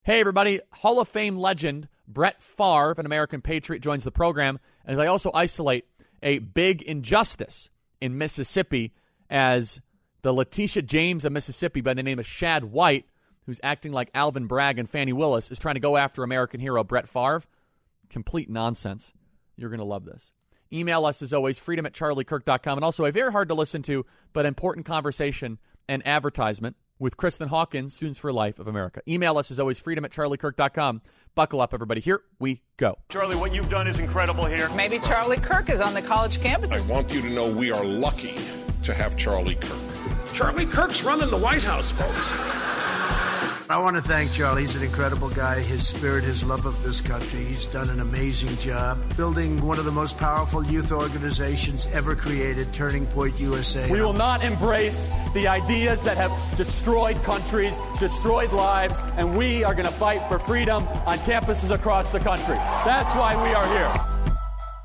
Hey, everybody. Hall of Fame legend Brett Favre, an American patriot, joins the program as I also isolate a big injustice in Mississippi as the Letitia James of Mississippi by the name of Shad White, who's acting like Alvin Bragg and Fannie Willis, is trying to go after American hero Brett Favre. Complete nonsense. You're going to love this. Email us, as always, freedom@charliekirk.com. And also a very hard to listen to but important conversation and advertisement with Kristen Hawkins, Students for Life of America. Email us, as always, freedom@charliekirk.com. Buckle up, everybody. Here we go. Charlie, what you've done is incredible here. Maybe Charlie Kirk is on the college campus. I want you to know we are lucky to have Charlie Kirk. Charlie Kirk's running the White House, folks. I want to thank Charlie. He's an incredible guy. His spirit, his love of this country. He's done an amazing job building one of the most powerful youth organizations ever created, Turning Point USA. We will not embrace the ideas that have destroyed countries, destroyed lives, and we are going to fight for freedom on campuses across the country. That's why we are here.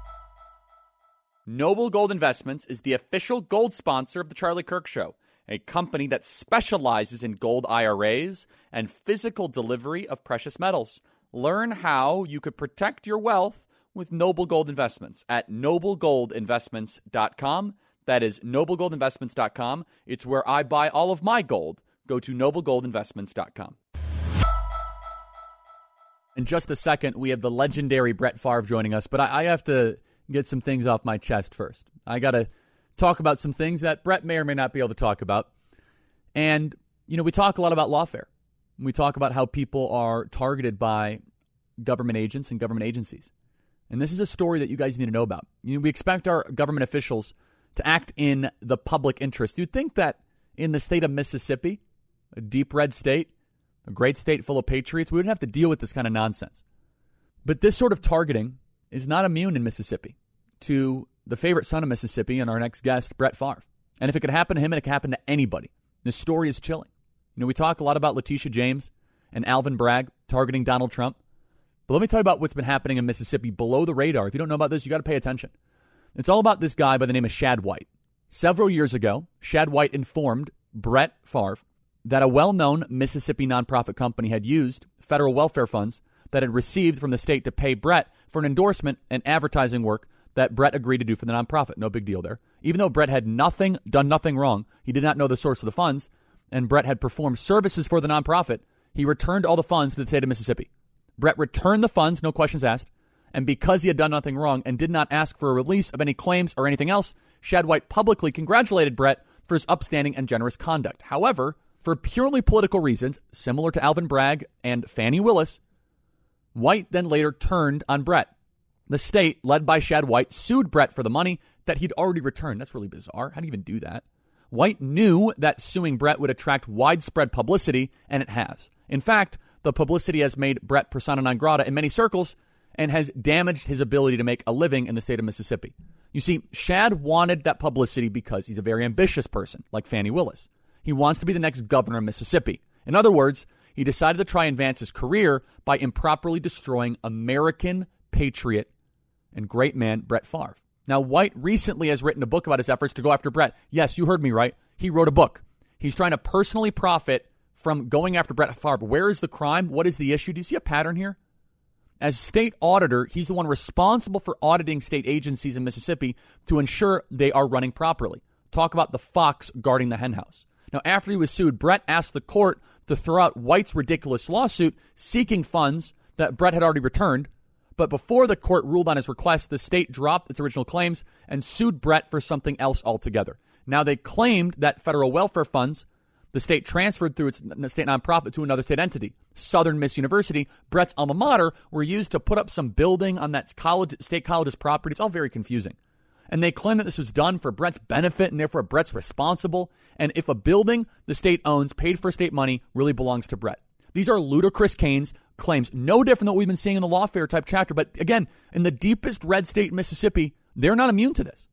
Noble Gold Investments is the official gold sponsor of The Charlie Kirk Show, a company that specializes in gold IRAs and physical delivery of precious metals. Learn how you could protect your wealth with Noble Gold Investments at noblegoldinvestments.com. That is noblegoldinvestments.com. It's where I buy all of my gold. Go to noblegoldinvestments.com. In just a second, we have the legendary Brett Favre joining us, but I have to get some things off my chest first. I got to talk about some things that Brett may or may not be able to talk about. And, we talk a lot about lawfare. We talk about how people are targeted by government agents and government agencies. And this is a story that you guys need to know about. We expect our government officials to act in the public interest. You'd think that in the state of Mississippi, a deep red state, a great state full of patriots, we wouldn't have to deal with this kind of nonsense. But this sort of targeting is not immune in Mississippi to the favorite son of Mississippi and our next guest, Brett Favre. And if it could happen to him, it could happen to anybody. This story is chilling. We talk a lot about Letitia James and Alvin Bragg targeting Donald Trump. But let me tell you about what's been happening in Mississippi below the radar. If you don't know about this, you got to pay attention. It's all about this guy by the name of Shad White. Several years ago, Shad White informed Brett Favre that a well-known Mississippi nonprofit company had used federal welfare funds that had received from the state to pay Brett for an endorsement and advertising work that Brett agreed to do for the nonprofit. No big deal there. Even though Brett had done nothing wrong, he did not know the source of the funds, and Brett had performed services for the nonprofit, he returned all the funds to the state of Mississippi. Brett returned the funds, no questions asked, and because he had done nothing wrong and did not ask for a release of any claims or anything else, Shad White publicly congratulated Brett for his upstanding and generous conduct. However, for purely political reasons, similar to Alvin Bragg and Fannie Willis, White then later turned on Brett. The state, led by Shad White, sued Brett for the money that he'd already returned. That's really bizarre. How do you even do that? White knew that suing Brett would attract widespread publicity, and it has. In fact, the publicity has made Brett persona non grata in many circles and has damaged his ability to make a living in the state of Mississippi. You see, Shad wanted that publicity because he's a very ambitious person, like Fannie Willis. He wants to be the next governor of Mississippi. In other words, he decided to try and advance his career by improperly destroying American patriot and great man Brett Favre. Now, White recently has written a book about his efforts to go after Brett. Yes, you heard me right. He wrote a book. He's trying to personally profit from going after Brett Favre. Where is the crime? What is the issue? Do you see a pattern here? As state auditor, he's the one responsible for auditing state agencies in Mississippi to ensure they are running properly. Talk about the fox guarding the henhouse. Now, after he was sued, Brett asked the court to throw out White's ridiculous lawsuit seeking funds that Brett had already returned. But before the court ruled on his request, the state dropped its original claims and sued Brett for something else altogether. Now, they claimed that federal welfare funds the state transferred through its state nonprofit to another state entity, Southern Miss University, Brett's alma mater, were used to put up some building on that state college's property. It's all very confusing. And they claim that this was done for Brett's benefit and therefore Brett's responsible. And if a building the state owns, paid for state money, really belongs to Brett. These are ludicrous claims, no different than what we've been seeing in the lawfare type chapter. But again, in the deepest red state, Mississippi, they're not immune to this.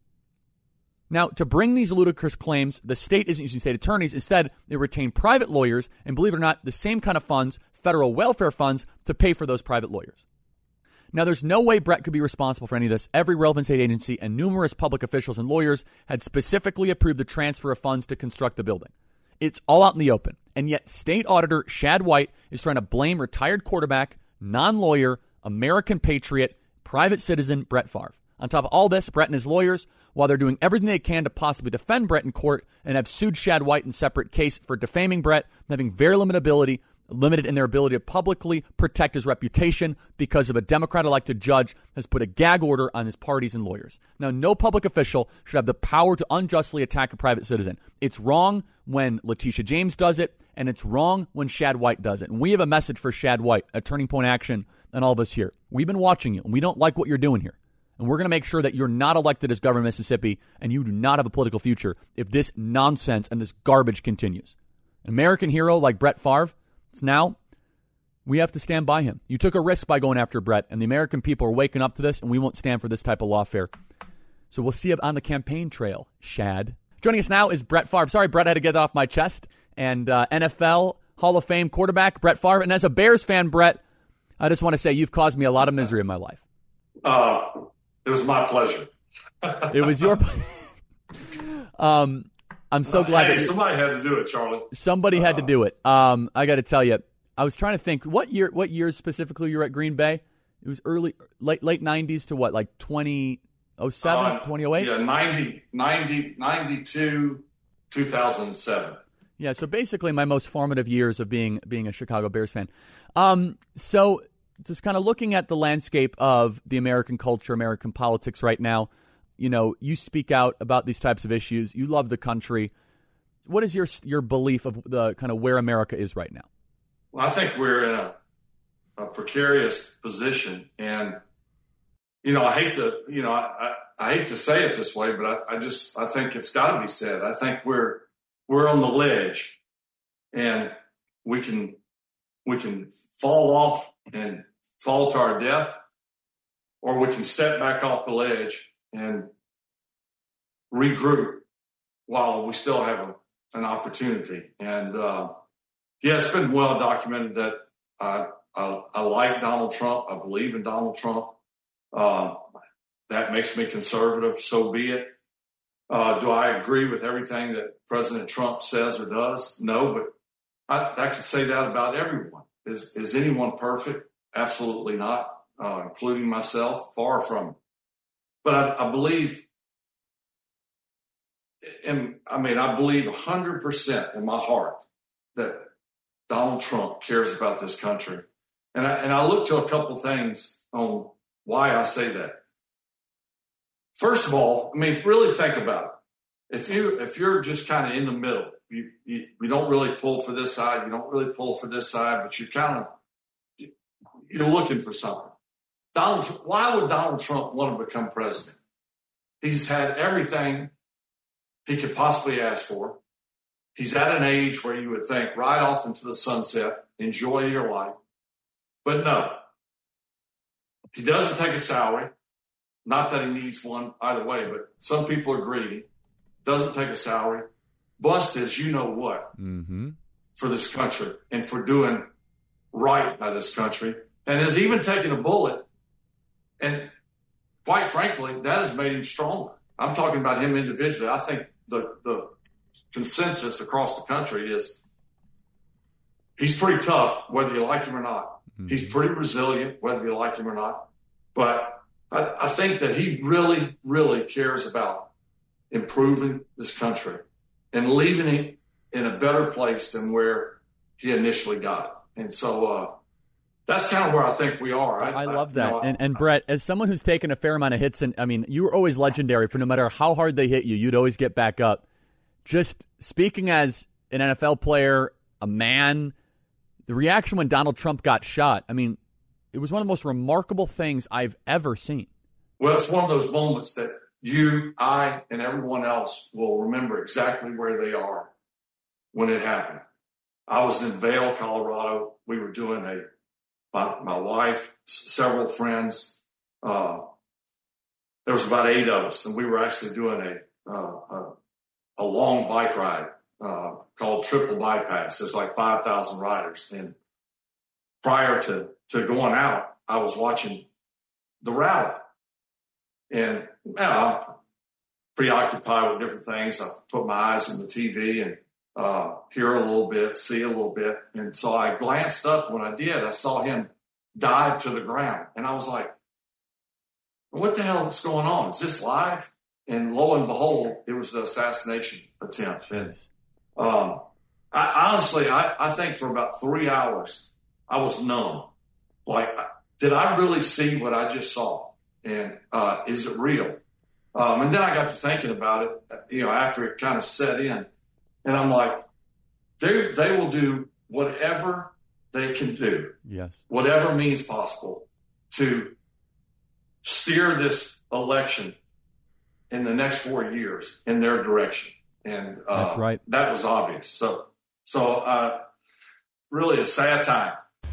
Now, to bring these ludicrous claims, the state isn't using state attorneys. Instead, they retain private lawyers and, believe it or not, the same kind of funds, federal welfare funds, to pay for those private lawyers. Now, there's no way Brett could be responsible for any of this. Every relevant state agency and numerous public officials and lawyers had specifically approved the transfer of funds to construct the building. It's all out in the open. And yet state auditor Shad White is trying to blame retired quarterback, non-lawyer, American patriot, private citizen Brett Favre. On top of all this, Brett and his lawyers, while they're doing everything they can to possibly defend Brett in court and have sued Shad White in separate case for defaming Brett, having very limited in their ability to publicly protect his reputation because of a Democrat-elected judge has put a gag order on his parties and lawyers. Now, no public official should have the power to unjustly attack a private citizen. It's wrong when Letitia James does it, and it's wrong when Shad White does it. And we have a message for Shad White, a Turning Point Action, and all of us here. We've been watching you, and we don't like what you're doing here. And we're going to make sure that you're not elected as governor of Mississippi and you do not have a political future if this nonsense and this garbage continues. An American hero like Brett Favre, it's now, we have to stand by him. You took a risk by going after Brett, and the American people are waking up to this, and we won't stand for this type of lawfare. So we'll see you on the campaign trail, Shad. Joining us now is Brett Favre. Sorry, Brett, I had to get it off my chest. And NFL Hall of Fame quarterback, Brett Favre. And as a Bears fan, Brett, I just want to say you've caused me a lot of misery in my life. It was my pleasure. It was your I'm so glad that somebody had to do it, Charlie. Somebody had to do it. I got to tell you, I was trying to think what year specifically you were at Green Bay? It was late 90s to what, like 2007, 2008? Yeah, 92, 2007. Yeah, so basically my most formative years of being a Chicago Bears fan. So just kind of looking at the landscape of the American culture, American politics right now, you know, you speak out about these types of issues. You love the country. What is your belief of the kind of where America is right now? Well, I think we're in a precarious position, and you know, I hate to say it this way, but I think it's got to be said. I think we're on the ledge, and we can fall off and fall to our death, or we can step back off the ledge and regroup while we still have an opportunity. And yeah, it's been well documented that I like Donald Trump. I believe in Donald Trump. That makes me conservative, so be it. Do I agree with everything that President Trump says or does? No, but I could say that about everyone. Is anyone perfect? Absolutely not, including myself. Far from it. But I believe, I believe 100% in my heart that Donald Trump cares about this country. And I look to a couple things on why I say that. First of all, really think about it. If you're just kind of in the middle, you don't really pull for this side, you don't really pull for this side, but you're looking for something. Why would Donald Trump want to become president? He's had everything he could possibly ask for. He's at an age where you would think right off into the sunset, enjoy your life. But no, he doesn't take a salary. Not that he needs one either way, but some people are greedy. Doesn't take a salary. Busted as you know what for this country and for doing right by this country. And has even taken a bullet. And quite frankly, that has made him stronger. I'm talking about him individually. I think the consensus across the country is he's pretty tough, whether you like him or not. He's pretty resilient, whether you like him or not. But I think that he really, really cares about improving this country and leaving it in a better place than where he initially got it. And so that's kind of where I think we are. I love that. And Brett, as someone who's taken a fair amount of hits, and you were always legendary for no matter how hard they hit you, you'd always get back up. Just speaking as an NFL player, a man, the reaction when Donald Trump got shot, it was one of the most remarkable things I've ever seen. Well, it's one of those moments that you, I, and everyone else will remember exactly where they are when it happened. I was in Vail, Colorado. We were doing my wife, several friends. There was about 8 of us, and we were actually doing a long bike ride called Triple Bypass. There's like 5,000 riders. And prior to going out, I was watching the rally. And I'm preoccupied with different things. I put my eyes on the TV, and hear a little bit, see a little bit. And so I glanced up. When I did, I saw him dive to the ground. And I was like, what the hell is going on? Is this live? And lo and behold, it was the assassination attempt. And I honestly think for about 3 hours, I was numb. Like, did I really see what I just saw? And is it real? And then I got to thinking about it, after it kind of set in. And I'm like, they will do whatever they can do. Yes. Whatever means possible to steer this election in the next 4 years in their direction. And that's right. That was obvious. So really a sad time.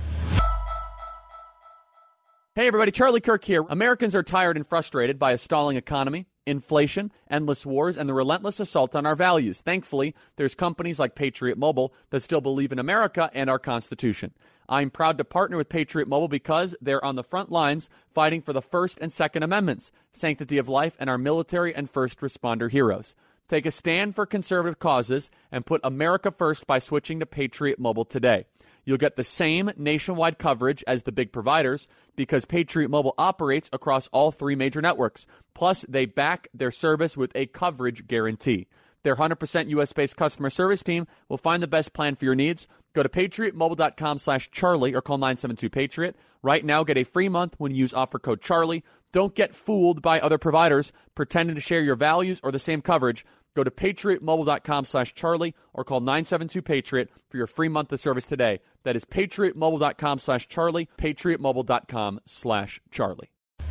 Hey, everybody. Charlie Kirk here. Americans are tired and frustrated by a stalling economy, inflation, endless wars, and the relentless assault on our values. Thankfully, there's companies like Patriot Mobile that still believe in America and our Constitution. I'm proud to partner with Patriot Mobile because they're on the front lines fighting for the First and Second Amendments, sanctity of life, and our military and first responder heroes. Take a stand for conservative causes and put America first by switching to Patriot Mobile today. You'll get the same nationwide coverage as the big providers because Patriot Mobile operates across all 3 major networks. Plus, they back their service with a coverage guarantee. Their 100% U.S.-based customer service team will find the best plan for your needs. Go to patriotmobile.com/Charlie or call 972-PATRIOT. Right now, get a free month when you use offer code Charlie. Don't get fooled by other providers pretending to share your values or the same coverage. Go to patriotmobile.com/Charlie or call 972-PATRIOT for your free month of service today. That is patriotmobile.com/Charlie, patriotmobile.com/Charlie.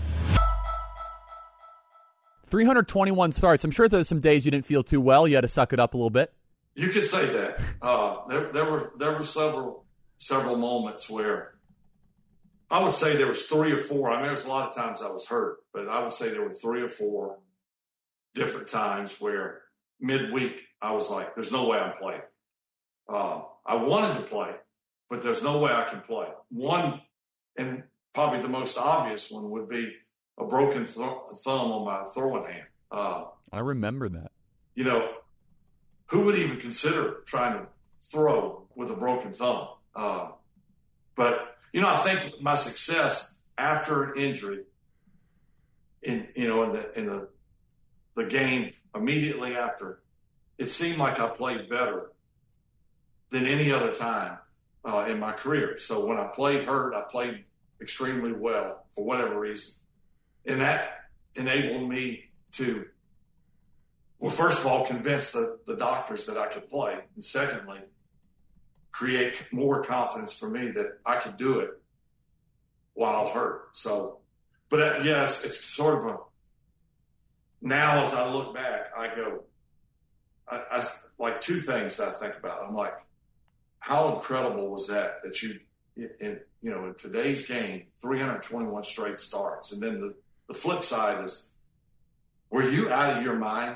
321 starts. I'm sure there's some days you didn't feel too well. You had to suck it up a little bit. You could say that. There were several moments where I would say there was 3 or 4. I mean, there's a lot of times I was hurt, but I would say there were 3 or 4 different times where midweek I was like, there's no way I'm playing. I wanted to play, but there's no way I can play. One, and probably the most obvious one, would be a broken thumb on my throwing hand. I remember that. Who would even consider trying to throw with a broken thumb? But I think my success after an injury, in the game immediately after, it seemed like I played better than any other time in my career. So when I played hurt, I played extremely well for whatever reason. And that enabled me to, well, first of all, convince the doctors that I could play. And secondly, create more confidence for me that I could do it while hurt. So, but yes, it's sort of now as I look back, I go, I like 2 things that I think about. I'm like, how incredible was that you, in today's game, 321 straight starts. And then the flip side is, were you out of your mind?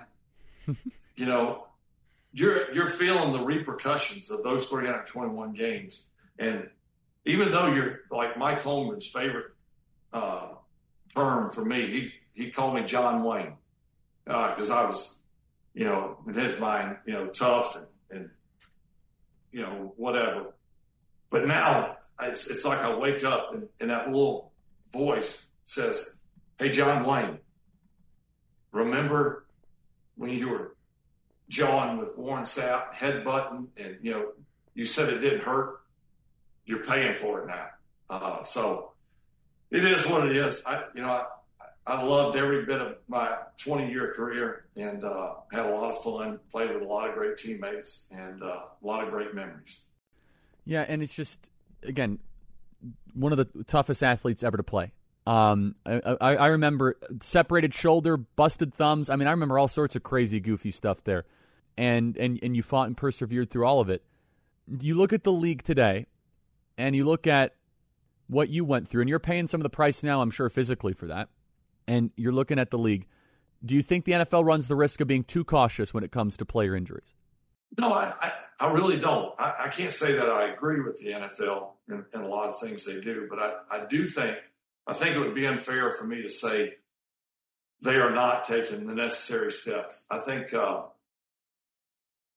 You're feeling the repercussions of those 321 games. And even though you're like Mike Holmgren's favorite term for me, he called me John Wayne because I was, in his mind, tough and whatever. But now it's like I wake up and that little voice says, hey, John Wayne, remember when you were jawing with Warren Sapp, headbutting, and, you said it didn't hurt? You're paying for it now. So it is what it is. I loved every bit of my 20-year career and had a lot of fun, played with a lot of great teammates and a lot of great memories. Yeah, and it's just, again, one of the toughest athletes ever to play. I remember separated shoulder, busted thumbs. I mean, I remember all sorts of crazy, goofy stuff there. And you fought and persevered through all of it. You look at the league today, and you look at what you went through, and you're paying some of the price now, I'm sure, physically for that. And you're looking at the league. Do you think the NFL runs the risk of being too cautious when it comes to player injuries? No, I really don't. I can't say that I agree with the NFL in a lot of things they do, but I do think it would be unfair for me to say they are not taking the necessary steps. I think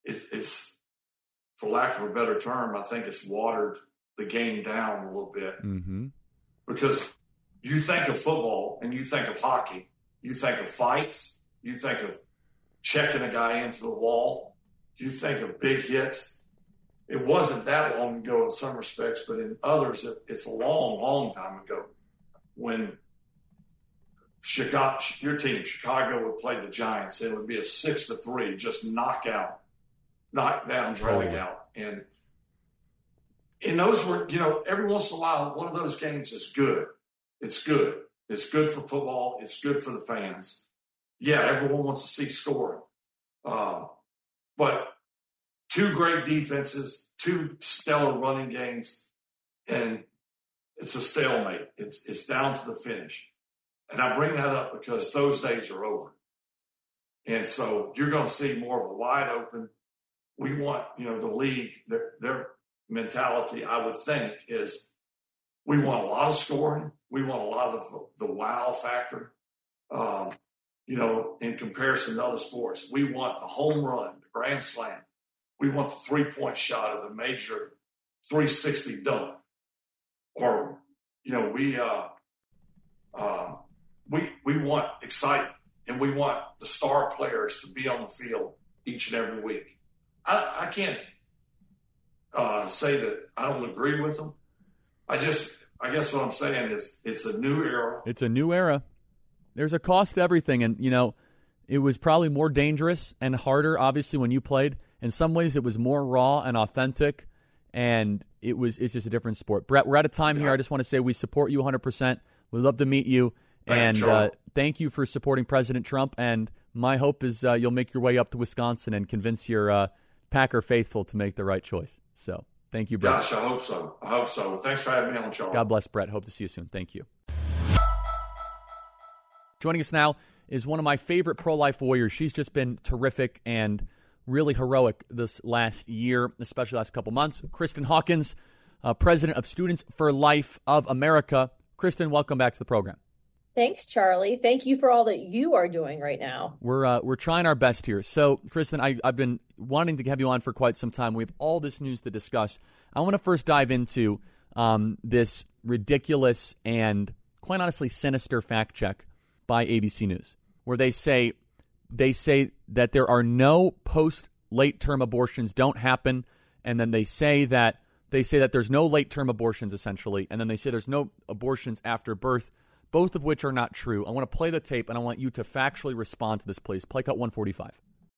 it's, for lack of a better term, I think it's watered the game down a little bit. Mm-hmm. Because you think of football and you think of hockey, you think of fights, you think of checking a guy into the wall, you think of big hits. It wasn't that long ago in some respects, but in others, it's a long, long time ago when Chicago, your team, Chicago, would play the Giants. It would be a 6-3, just knockdown, drag out. And those were, every once in a while, one of those games is good. It's good. It's good for football. It's good for the fans. Yeah, everyone wants to see scoring. But two great defenses, two stellar running games, and it's a stalemate. It's down to the finish. And I bring that up because those days are over. And so you're going to see more of a wide open. We want, the league, their mentality, I would think, is we want a lot of scoring. We want a lot of the wow factor. In comparison to other sports, we want the home run, the grand slam. We want the 3-point shot of the major 360 dunk. Or, we want excitement, and we want the star players to be on the field each and every week. I can't say that I don't agree with them. I guess what I'm saying is it's a new era. It's a new era. There's a cost to everything, and it was probably more dangerous and harder, obviously, when you played. In some ways, it was more raw and authentic, and it's just a different sport. Brett, we're out of time here. I just want to say we support you 100%. We'd love to meet you, and thank you for supporting President Trump. And my hope is you'll make your way up to Wisconsin and convince your Packer faithful to make the right choice. So thank you, Brett. Gosh, I hope so. Well, thanks for having me on, Charles. God bless, Brett. Hope to see you soon. Thank you. Joining us now is one of my favorite pro-life warriors. She's just been terrific and really heroic this last year, especially last couple months. Kristen Hawkins, president of Students for Life of America. Kristen, welcome back to the program. Thanks, Charlie. Thank you for all that you are doing right now. We're trying our best here. So, Kristen, I've been wanting to have you on for quite some time. We have all this news to discuss. I want to first dive into this ridiculous and, quite honestly, sinister fact check by ABC News, where they say that there are no post-late-term abortions don't happen, and then they say that there's no late-term abortions, essentially, and then they say there's no abortions after birth, both of which are not true. I want to play the tape, and I want you to factually respond to this, please. Play cut 145.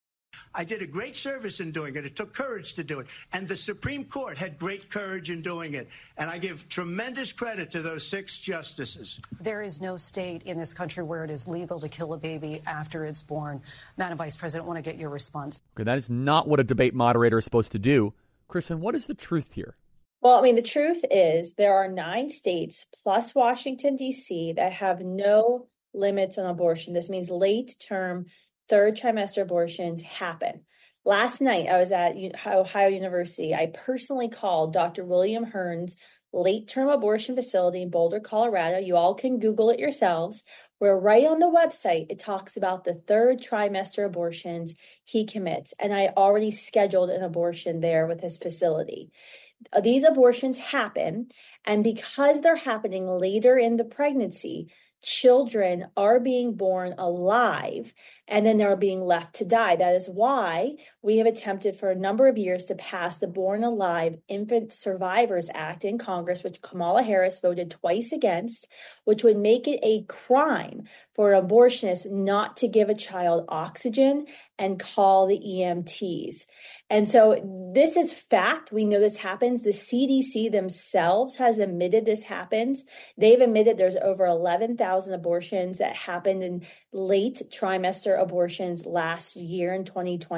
I did a great service in doing it. It took courage to do it. And the Supreme Court had great courage in doing it. And I give tremendous credit to those 6 justices. There is no state in this country where it is legal to kill a baby after it's born. Madam Vice President, I want to get your response. Okay, that is not what a debate moderator is supposed to do. Kristen, what is the truth here? Well, the truth is there are 9 states plus Washington, D.C. that have no limits on abortion. This means late-term, third trimester abortions happen. Last night, I was at Ohio University. I personally called Dr. William Hearn's late-term abortion facility in Boulder, Colorado. You all can Google it yourselves, where right on the website, it talks about the third trimester abortions he commits. And I already scheduled an abortion there with his facility. These abortions happen, and because they're happening later in the pregnancy, children are being born alive and then they're being left to die. That is why we have attempted for a number of years to pass the Born Alive Infant Survivors Act in Congress, which Kamala Harris voted twice against, which would make it a crime for an abortionist not to give a child oxygen and call the EMTs. And so this is fact. We know this happens. The CDC themselves has admitted this happens. They've admitted there's over 11,000 abortions that happened in late trimester abortions last year in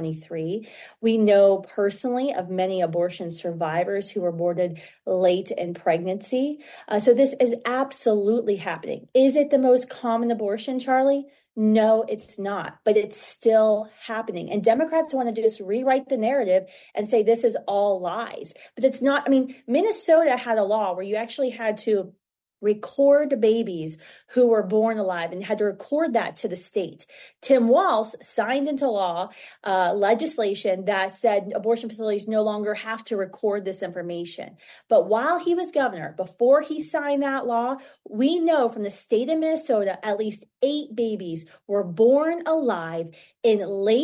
2023. We know personally of many abortion survivors who were aborted late in pregnancy. So this is absolutely happening. Is it the most common abortion, Charlie? No, it's not, but it's still happening. And Democrats want to just rewrite the narrative and say this is all lies. But it's not. Minnesota had a law where you actually had to record babies who were born alive and had to record that to the state. Tim Walz signed into law legislation that said abortion facilities no longer have to record this information. But while he was governor, before he signed that law, we know from the state of Minnesota, at least 8 babies were born alive in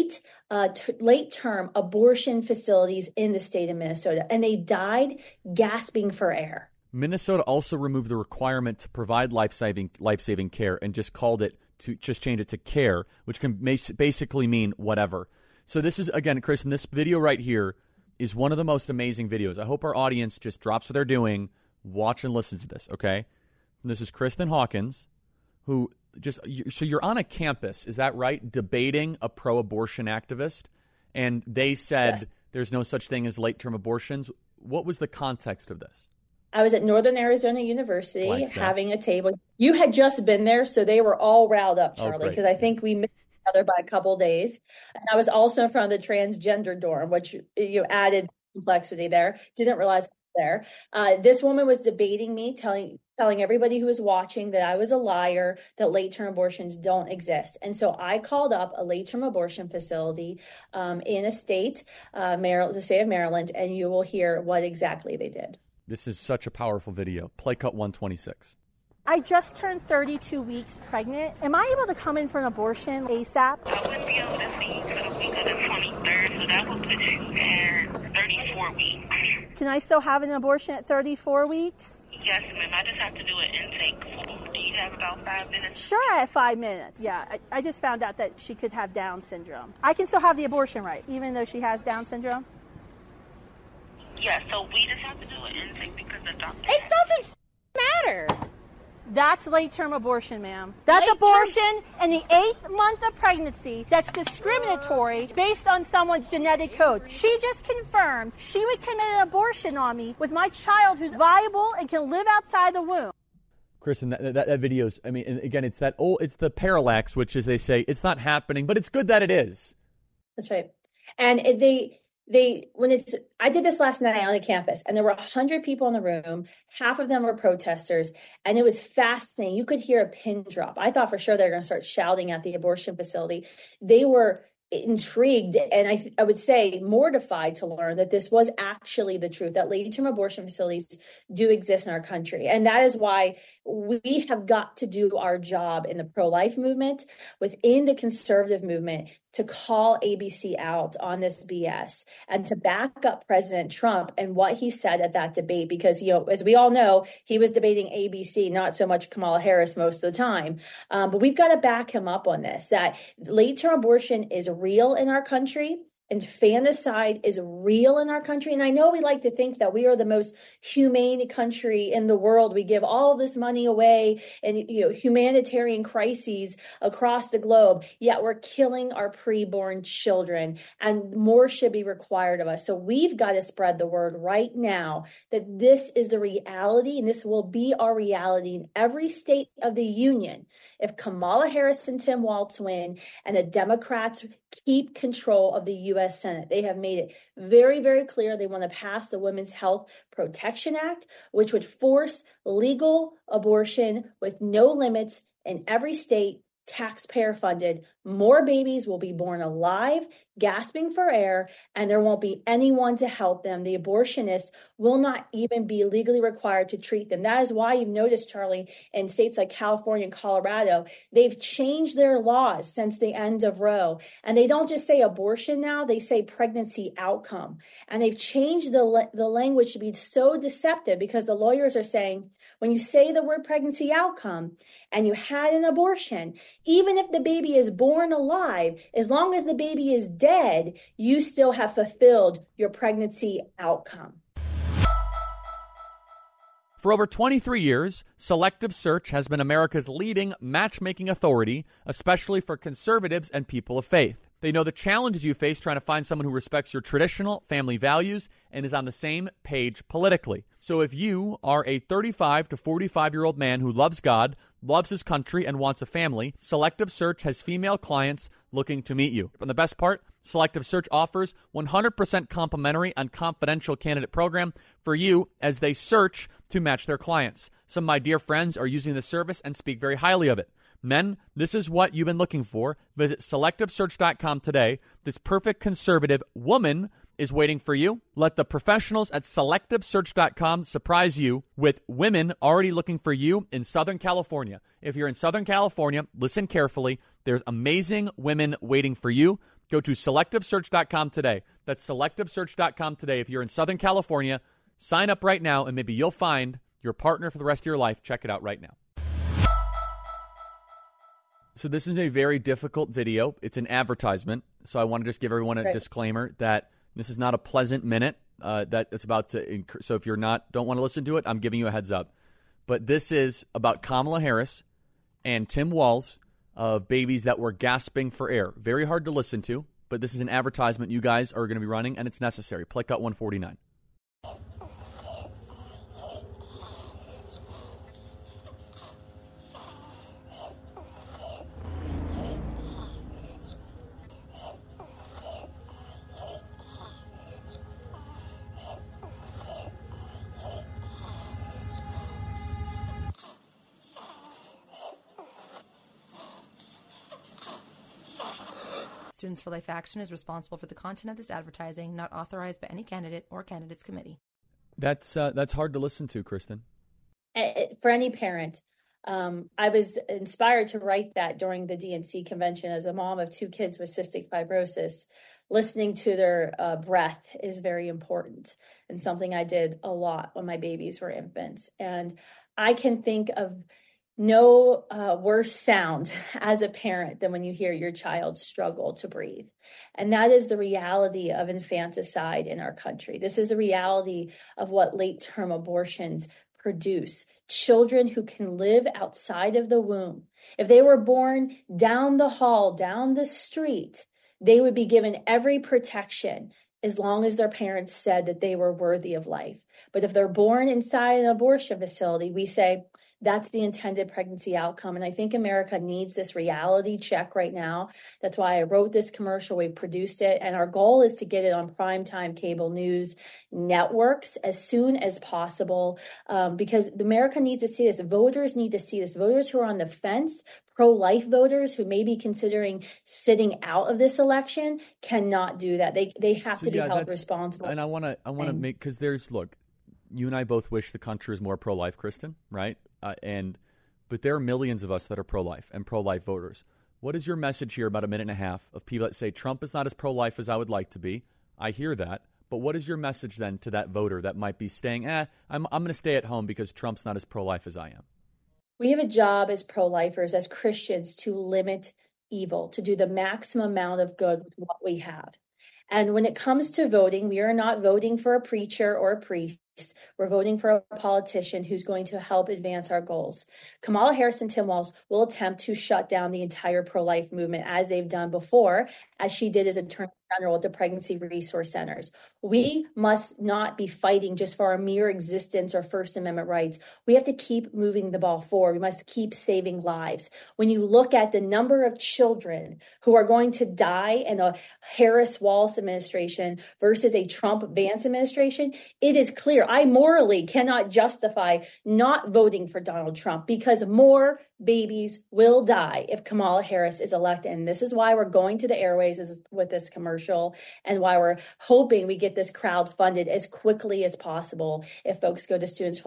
late-term abortion facilities in the state of Minnesota, and they died gasping for air. Minnesota also removed the requirement to provide life-saving care and just change it to care, which can basically mean whatever. So this is, again, Kristen, this video right here is one of the most amazing videos. I hope our audience just drops what they're doing, watch and listen to this, okay? And this is Kristen Hawkins, who so you're on a campus, is that right, debating a pro-abortion activist, and they said there's no such thing as late-term abortions. What was the context of this? I was at Northern Arizona University having a table. You had just been there, so they were all riled up, Charlie, because I think we missed each other by a couple of days. And I was also in front of the transgender dorm, which you added complexity there. Didn't realize there. This woman was debating me, telling everybody who was watching that I was a liar, that late-term abortions don't exist. And so I called up a late-term abortion facility in the state of Maryland, and you will hear what exactly they did. This is such a powerful video. Play cut 126. I just turned 32 weeks pregnant. Am I able to come in for an abortion ASAP? I wouldn't be able to see you for the week of the 23rd, so that would put you at 34 weeks. Can I still have an abortion at 34 weeks? Yes, ma'am. I just have to do an intake form. Do you have about 5 minutes? Sure, I have 5 minutes. Yeah, I just found out that she could have Down syndrome. I can still have the abortion, right, even though she has Down syndrome? Yeah, so we just have to do an intake because the doctor... It doesn't matter. That's late-term abortion, ma'am. That's abortion in the 8th month of pregnancy. That's discriminatory based on someone's genetic code. She just confirmed she would commit an abortion on me with my child who's viable and can live outside the womb. Kristen, that video's, I mean, again, it's the parallax, which is they say it's not happening, but it's good that it is. That's right. And I did this last night on a campus, and there were 100 people in the room. Half of them were protesters, and it was fascinating. You could hear a pin drop. I thought for sure they were going to start shouting at the abortion facility. They were intrigued and I would say mortified to learn that this was actually the truth, that late-term abortion facilities do exist in our country. And that is why we have got to do our job in the pro-life movement, within the conservative movement, to call ABC out on this BS and to back up President Trump and what he said at that debate. Because, as we all know, he was debating ABC, not so much Kamala Harris most of the time. But we've got to back him up on this, that late-term abortion is real in our country. Infanticide is real in our country. And I know we like to think that we are the most humane country in the world. We give all of this money away and humanitarian crises across the globe, yet we're killing our preborn children, and more should be required of us. So we've got to spread the word right now that this is the reality, and this will be our reality in every state of the union if Kamala Harris and Tim Walz win and the Democrats keep control of the U.S. Senate. They have made it very, very clear they want to pass the Women's Health Protection Act, which would force legal abortion with no limits in every state, taxpayer funded. More babies will be born alive, gasping for air, and there won't be anyone to help them. The abortionists will not even be legally required to treat them. That is why you've noticed, Charlie, in states like California and Colorado, they've changed their laws since the end of Roe. And they don't just say abortion now, they say pregnancy outcome. And they've changed the language to be so deceptive because the lawyers are saying, when you say the word pregnancy outcome and you had an abortion, even if the baby is born alive, as long as the baby is dead, you still have fulfilled your pregnancy outcome. For over 23 years, Selective Search has been America's leading matchmaking authority, especially for conservatives and people of faith. They know the challenges you face trying to find someone who respects your traditional family values and is on the same page politically. So if you are a 35 to 45-year-old man who loves God, loves his country, and wants a family, Selective Search has female clients looking to meet you. And the best part, Selective Search offers 100% complimentary and confidential candidate program for you as they search to match their clients. Some of my dear friends are using this service and speak very highly of it. Men, this is what you've been looking for. Visit SelectiveSearch.com today. This perfect conservative woman is waiting for you. Let the professionals at SelectiveSearch.com surprise you with women already looking for you in Southern California. If you're in Southern California, listen carefully. There's amazing women waiting for you. Go to SelectiveSearch.com today. That's SelectiveSearch.com today. If you're in Southern California, sign up right now, and maybe you'll find your partner for the rest of your life. Check it out right now. So this is a very difficult video. It's an advertisement. So I want to just give everyone a disclaimer that this is not a pleasant minute that it's about to. So if you're don't want to listen to it, I'm giving you a heads up. But this is about Kamala Harris and Tim Walz of babies that were gasping for air. Very hard to listen to, but this is an advertisement you guys are going to be running, and it's necessary. Play cut 149. Students for Life Action is responsible for the content of this advertising, not authorized by any candidate or candidates committee. That's hard to listen to, Kristen. For any parent. I was inspired to write that during the DNC convention as a mom of 2 kids with cystic fibrosis. Listening to their breath is very important, and something I did a lot when my babies were infants. And I can think of no worse sound as a parent than when you hear your child struggle to breathe. And that is the reality of infanticide in our country. This is the reality of what late-term abortions produce. Children who can live outside of the womb. If they were born down the hall, down the street, they would be given every protection as long as their parents said that they were worthy of life. But if they're born inside an abortion facility, we say, that's the intended pregnancy outcome. And I think America needs this reality check right now. That's why I wrote this commercial. We produced it. And our goal is to get it on primetime cable news networks as soon as possible, because America needs to see this. Voters need to see this. Voters who are on the fence, pro-life voters who may be considering sitting out of this election cannot do that. They have to be held responsible. And I want to make, because look, you and I both wish the country was more pro-life, Kristen, right? But there are millions of us that are pro-life and pro-life voters. What is your message here about a minute and a half of people that say Trump is not as pro-life as I would like to be? I hear that. But what is your message then to that voter that might be staying, I'm going to stay at home because Trump's not as pro-life as I am? We have a job as pro-lifers, as Christians, to limit evil, to do the maximum amount of good with what we have. And when it comes to voting, we are not voting for a preacher or a priest. We're voting for a politician who's going to help advance our goals. Kamala Harris and Tim Walz will attempt to shut down the entire pro-life movement, as they've done before, as she did as Attorney General at the Pregnancy Resource Centers. We must not be fighting just for our mere existence or First Amendment rights. We have to keep moving the ball forward. We must keep saving lives. When you look at the number of children who are going to die in a Harris-Walz administration versus a Trump-Vance administration, it is clear. I morally cannot justify not voting for Donald Trump because more babies will die if Kamala Harris is elected. And this is why we're going to the airways with this commercial, and why we're hoping we get this crowd funded as quickly as possible if folks go to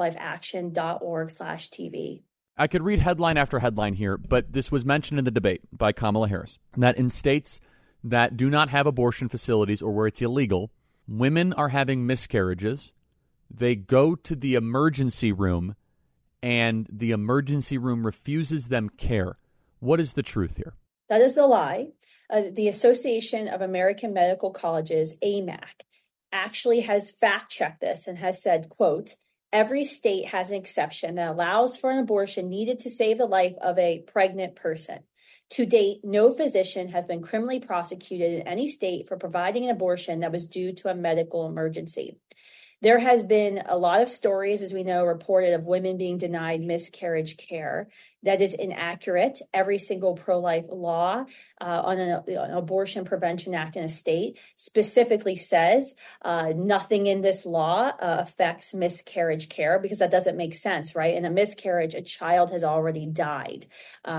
studentsforlifeaction.org/TV. I could read headline after headline here, but this was mentioned in the debate by Kamala Harris, that in states that do not have abortion facilities or where it's illegal, women are having miscarriages. They go to the emergency room, and the emergency room refuses them care. What is the truth here? That is a lie. The Association of American Medical Colleges, AMAC, actually has fact-checked this and has said, quote, every state has an exception that allows for an abortion needed to save the life of a pregnant person. To date, no physician has been criminally prosecuted in any state for providing an abortion that was due to a medical emergency. There has been a lot of stories, as we know, reported of women being denied miscarriage care. That is inaccurate. Every single pro-life law on an Abortion Prevention Act in a state specifically says nothing in this law affects miscarriage care, because that doesn't make sense, right? In a miscarriage, a child has already died.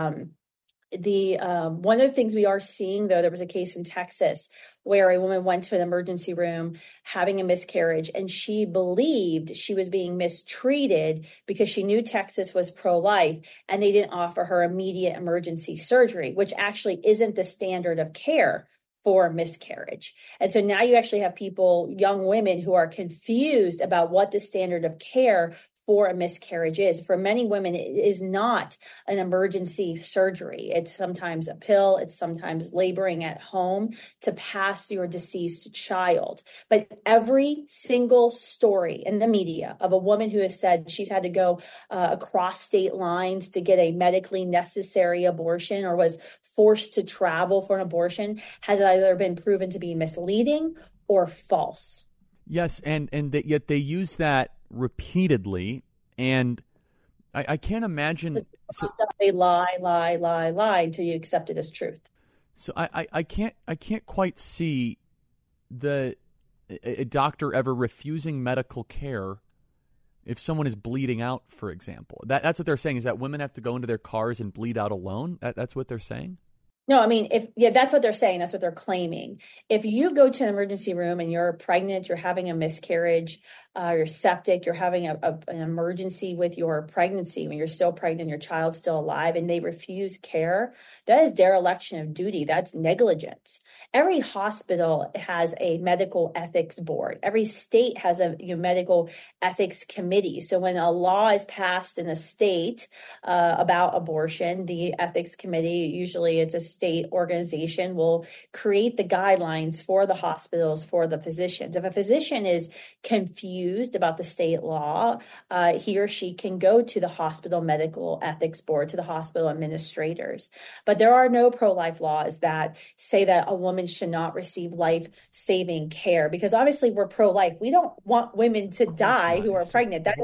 One of the things we are seeing, though, there was a case in Texas where a woman went to an emergency room having a miscarriage, and she believed she was being mistreated because she knew Texas was pro-life, and they didn't offer her immediate emergency surgery, which actually isn't the standard of care for miscarriage. And so now you actually have people, young women, who are confused about what the standard of care for a miscarriage is. For many women, it is not an emergency surgery. It's sometimes a pill. It's sometimes laboring at home to pass your deceased child. But every single story in the media of a woman who has said she's had to go across state lines to get a medically necessary abortion or was forced to travel for an abortion has either been proven to be misleading or false. Yes, and yet they use that repeatedly, and I can't imagine. So, they lie until you accept it as truth. So I can't quite see a doctor ever refusing medical care if someone is bleeding out, for example. That's what they're saying, is that women have to go into their cars and bleed out alone. That's what they're saying. No, I mean, that's what they're saying. That's what they're claiming. If you go to an emergency room and you're pregnant, you're having a miscarriage, you're septic, you're having an emergency with your pregnancy, when you're still pregnant, your child's still alive, and they refuse care, that is dereliction of duty. That's negligence. Every hospital has a medical ethics board. Every state has a medical ethics committee. So when a law is passed in a state about abortion, the ethics committee, usually it's a state organization, will create the guidelines for the hospitals, for the physicians. If a physician is confused about the state law, he or she can go to the hospital medical ethics board, to the hospital administrators. But there are no pro-life laws that say that a woman should not receive life-saving care, because obviously we're pro-life. We don't want women to die who are pregnant. That's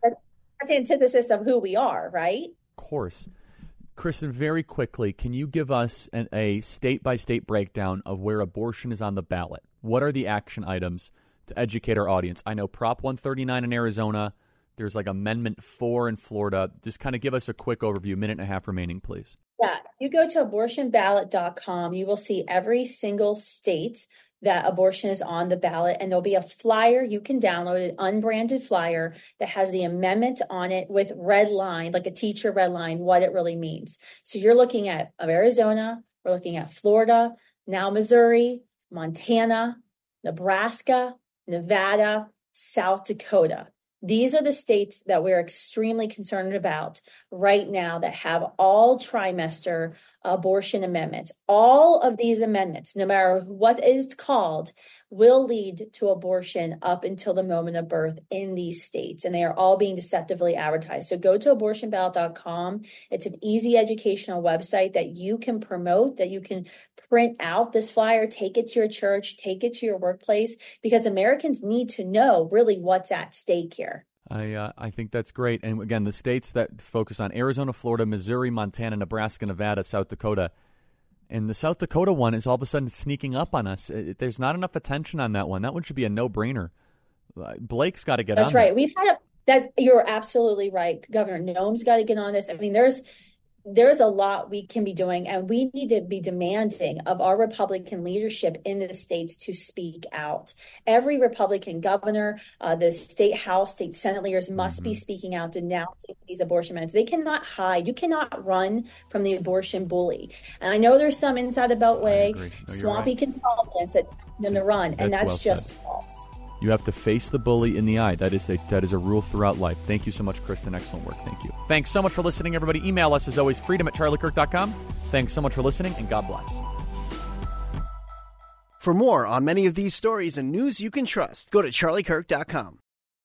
the antithesis of who we are, right? Of course. Kristen, very quickly, can you give us a state-by-state breakdown of where abortion is on the ballot? What are the action items to educate our audience? I know Prop 139 in Arizona. There's like Amendment 4 in Florida. Just kind of give us a quick overview, minute and a half remaining, please. Yeah, you go to abortionballot.com. You will see every single state that abortion is on the ballot, and there'll be a flyer you can download, an unbranded flyer that has the amendment on it with red line, like a teacher red line, what it really means. So you're looking at Arizona, we're looking at Florida, now Missouri, Montana, Nebraska, Nevada, South Dakota. These are the states that we're extremely concerned about right now that have all trimester abortion amendments. All of these amendments, no matter what it is called, will lead to abortion up until the moment of birth in these states. And they are all being deceptively advertised. So go to abortionballot.com. It's an easy educational website that you can promote, that you can print out this flyer, take it to your church, take it to your workplace, because Americans need to know really what's at stake here. I think that's great. And again, the states that focus on Arizona, Florida, Missouri, Montana, Nebraska, Nevada, South Dakota. And the South Dakota one is all of a sudden sneaking up on us. There's not enough attention on that one. That one should be a no-brainer. Blake's got to get on That's right. We've had you're absolutely right. Governor Noem's got to get on this. I mean, there's a lot we can be doing, and we need to be demanding of our Republican leadership in the states to speak out. Every Republican governor, the state House, state Senate leaders must be speaking out, denouncing these abortion amendments. They cannot hide. You cannot run from the abortion bully. And I know there's some inside the Beltway, swampy consultants that want them to run, and that's just false. You have to face the bully in the eye. That is a rule throughout life. Thank you so much, Kristen. Excellent work. Thank you. Thanks so much for listening, everybody. Email us, as always, freedom@charliekirk.com. Thanks so much for listening, and God bless. For more on many of these stories and news you can trust, go to charliekirk.com.